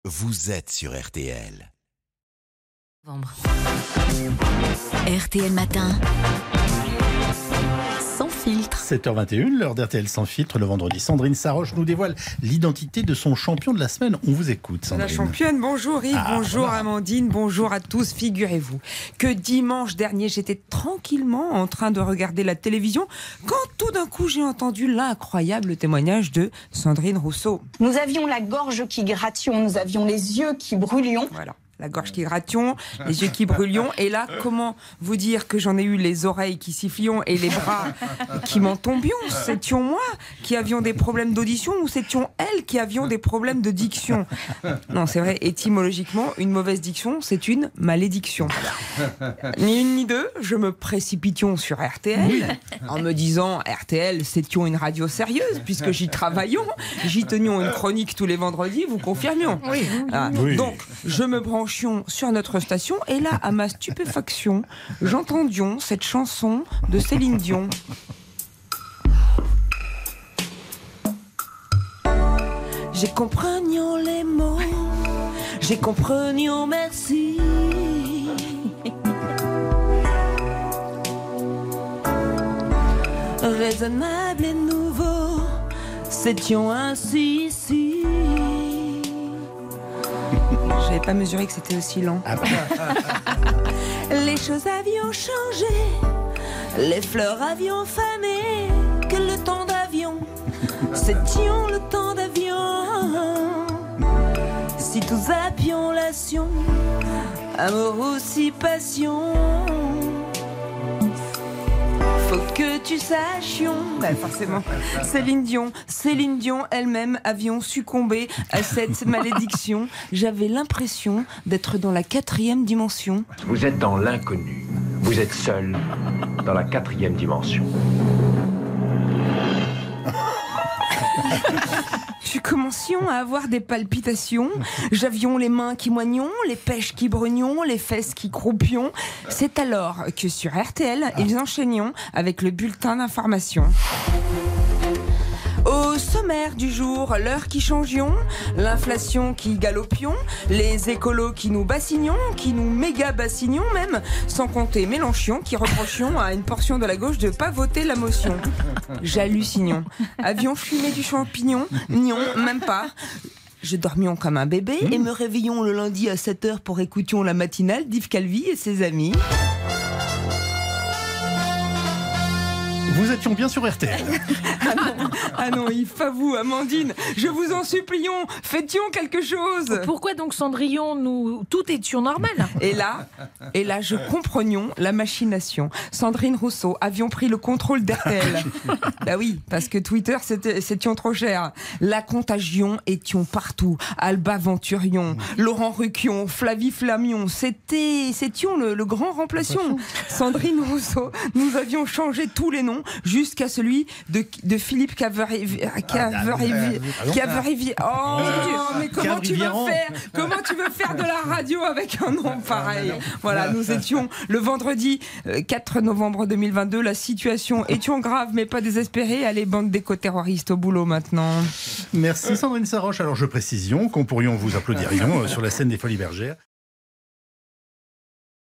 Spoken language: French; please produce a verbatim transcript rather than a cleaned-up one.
vous êtes sur R T L. R T L Matin, sans filtre. sept heures vingt et une, l'heure d'R T L sans filtre. Le vendredi, Sandrine Saroche nous dévoile l'identité de son champion de la semaine. On vous écoute, Sandrine. La championne, bonjour Yves, Ah, bonjour voilà. Amandine, bonjour à tous. Figurez-vous que dimanche dernier, j'étais tranquillement en train de regarder la télévision quand tout d'un coup j'ai entendu l'incroyable témoignage de Sandrine Rousseau. Nous avions la gorge qui gratillon, nous avions les yeux qui brûlions. Voilà. La gorge qui gratillon, les yeux qui brûlions. Et là, comment vous dire que j'en ai eu les oreilles qui sifflions et les bras qui m'en tombions? C'étions moi qui avions des problèmes d'audition ou c'étions elles qui avions des problèmes de diction? Non, c'est vrai, étymologiquement, une mauvaise diction, c'est une malédiction. Ni une ni deux, je me précipitions sur R T L en me disant R T L, c'étions une radio sérieuse puisque j'y travaillions, j'y tenions une chronique tous les vendredis, vous confirmions. Oui. Ah, Oui. Donc, je me branchions sur notre station et là, à ma stupéfaction, j'entendions cette chanson de Céline Dion. J'ai comprennions les mots, j'ai comprennions merci. Raisonnable et nouveau, c'étions ainsi ici. J'avais pas mesuré que c'était aussi lent. Ah bah. Les choses avions changé, les fleurs avions fané, que le temps d'avion, c'étions le temps d'avion. Si tous avions l'ation, amour aussi passion. Faut que tu sachions, bah forcément, Céline Dion, Céline Dion elle-même avions succombé à cette malédiction. J'avais l'impression d'être dans la quatrième dimension. Vous êtes dans l'inconnu. Vous êtes seul dans la quatrième dimension. Nous commencions à avoir des palpitations. J'avions les mains qui moignions, les pêches qui brunions, les fesses qui croupions. C'est alors que sur R T L, ils enchaînions avec le bulletin d'information. Au sommaire du jour, l'heure qui changions, l'inflation qui galopions, les écolos qui nous bassinions, qui nous méga bassinions même, sans compter Mélenchon qui reprochions à une portion de la gauche de pas voter la motion. J'hallucinions. Avions fumé du champignon? Non, même pas. Je dormions comme un bébé et me réveillions le lundi à sept heures pour écoutions la matinale d'Yves Calvi et ses amis. Vous étions bien sur R T L. Ah non, ah non, Yves, pas vous, Amandine, je vous en supplions, faitions quelque chose. Pourquoi donc, Cendrillon, nous tout étions normal? Et là, et là, je comprenions la machination. Sandrine Rousseau, avions pris le contrôle d'R T L. Bah oui, parce que Twitter, c'était, c'était trop cher. La contagion étions partout. Alba Venturion, Laurent Ruquion, Flavie Flamion, c'était, c'étions le, le grand remplaçant. Sandrine Rousseau, nous avions changé tous les noms jusqu'à celui de, de Philippe Caverivier. Caverivier. Oh, mais comment tu veux faire? Comment tu veux faire de la radio avec un nom pareil? Voilà, nous étions le vendredi quatre novembre deux mille vingt-deux. La situation étions grave, mais pas désespérée. Allez, bande d'éco-terroristes au boulot maintenant. Merci Sandrine Saroche. Alors je précision qu'on pourrions vous applaudir sur la scène des Folies Bergères.